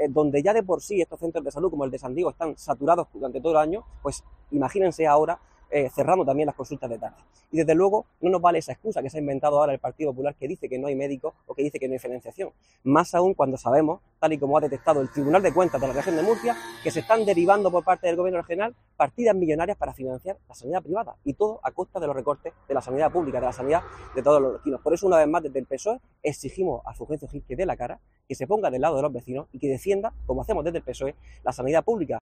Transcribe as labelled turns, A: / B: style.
A: donde ya de por sí estos centros de salud, como el de San Diego, están saturados durante todo el año, pues imagínense ahora cerrando también las consultas de tarde. Y desde luego no nos vale esa excusa que se ha inventado ahora el Partido Popular, que dice que no hay médicos o que dice que no hay financiación. Más aún cuando sabemos, tal y como ha detectado el Tribunal de Cuentas de la región de Murcia, que se están derivando por parte del gobierno regional partidas millonarias para financiar la sanidad privada, y todo a costa de los recortes de la sanidad pública, de la sanidad de todos los vecinos. Por eso, una vez más, desde el PSOE exigimos a Fulgencio Gil que dé la cara, que se ponga del lado de los vecinos y que defienda, como hacemos desde el PSOE, la sanidad pública.